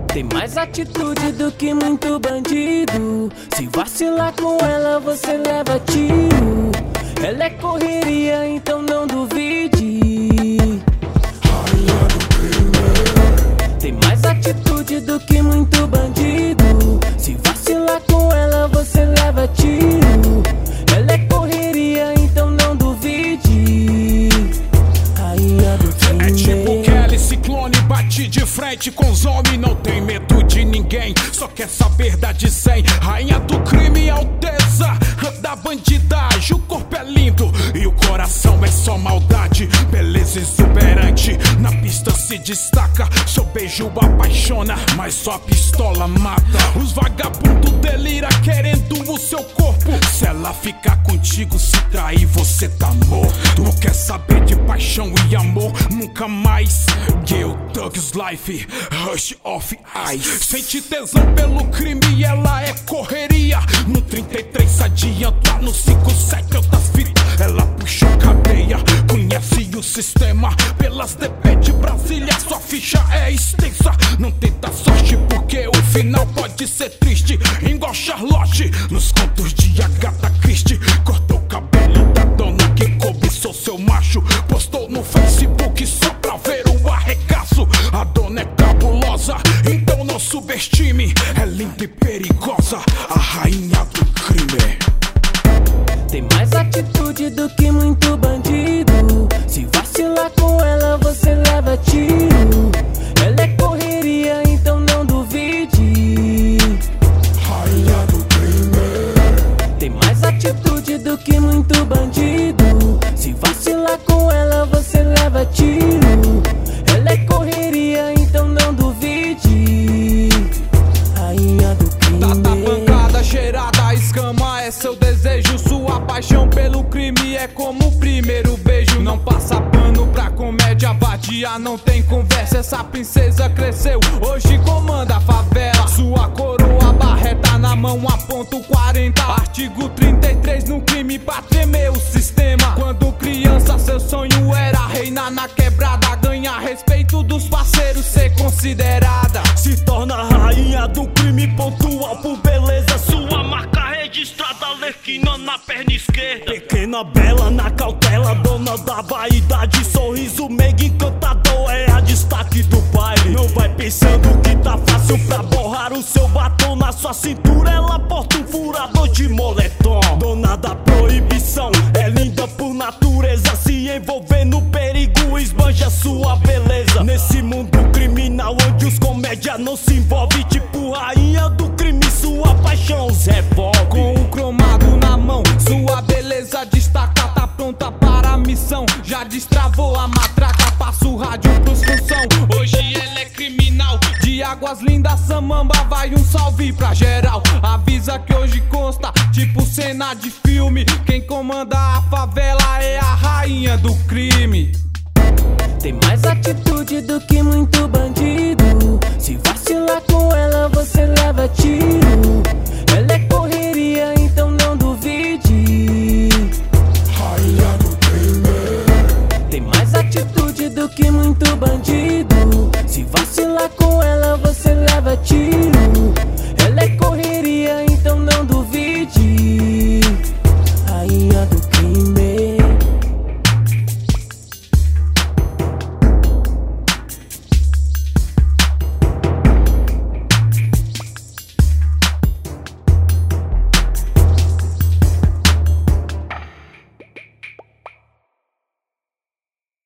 Tem mais atitude do que muito bandido. Se vacilar com ela, você leva tiro. Ela é correria, então não duvide. Rainha do crime. Tem mais atitude do que muito bandido. Se vacilar com ela, você leva tiro. Ela é correria, então não duvide. Rainha do crime. É tipo Kelly, ciclone, bate de frente com os homens, não tem medo de ninguém, só quer saber da de 100. Rainha do crime, alteza da bandidagem. O corpo é lindo e o coração é só maldade. Beleza exuberante, na pista se destaca. Seu beijo apaixona, mas só a pistola mata. Os vagabundos delira querendo o seu corpo. Se ela ficar contigo, se trair, você tá morto. Não quer saber de paixão e amor, nunca mais. Gil Thugs Life, Rush of Ice. Sente tesão pelo crime, ela é correria. No 33 adianta, no 57 outras fitas. Ela puxou cadeia, conhece o sistema. Pelas DP de Brasília, sua ficha é extensa. Não tenta sorte porque o final pode ser triste. Igual Charlotte, nos contos de Agatha Christie. Cortou o cabelo da dona que cobiçou seu macho. Postou no Facebook só pra ver o arregaço. A dona é cabulosa, então não subestime. É linda e perigosa, a rainha do crime. Tem mais atitude do que muito bandido. Se vacilar com ela, você leva tiro. Ela é correria, então não duvide. Rainha do crime. Tem mais atitude do que muito bandido. Se vacilar com ela, você leva tiro. Ela é correria, então não duvide. Rainha do crime. Tá pancada, cheirada, escama é seu desejo. Sua paixão pelo crime é como o primeiro beijo. Não passa pano pra comédia vadia, não tem conversa. Essa princesa cresceu, hoje comanda a favela. Sua coroa barreta na mão, a ponto 40. Artigo 33 no crime pra tremer o sistema. Quando criança seu sonho era reinar na quebrada, ganhar respeito dos parceiros, ser considerada. Se torna rainha do crime, pontual por beleza. Sua marca registrada, Lerquina na perna esquerda. Pequena, bela, na cautela, dona da vaidade. Sorriso meigo encantador, é a destaque do baile. Não vai pensando que tá fácil pra borrar o seu batom. Na sua cintura ela porta um furador de moletom. Dona da proibição, é linda por natureza. Se envolver no perigo, esbanja sua beleza. Nesse mundo criminal onde os comédia não se envolve, tipo rainha do crime, sua paixão os revolve. Com o cromado na mão, sua beleza destaca. Tá pronta para a missão, já destravou a matraca. Passa o rádio pros função, hoje ela é criminal. De Águas Lindas, Samamba, vai um salve pra geral. Avisa que hoje consta, tipo cena de filme. Quem comanda a favela é a rainha do crime. Tem mais atitude do que muito bandido. Se vacilar com ela, você leva tiro. Ela é correria, então não duvide. Rainha do crime. Tem mais atitude do que muito bandido. Se vacilar com ela, você leva tiro.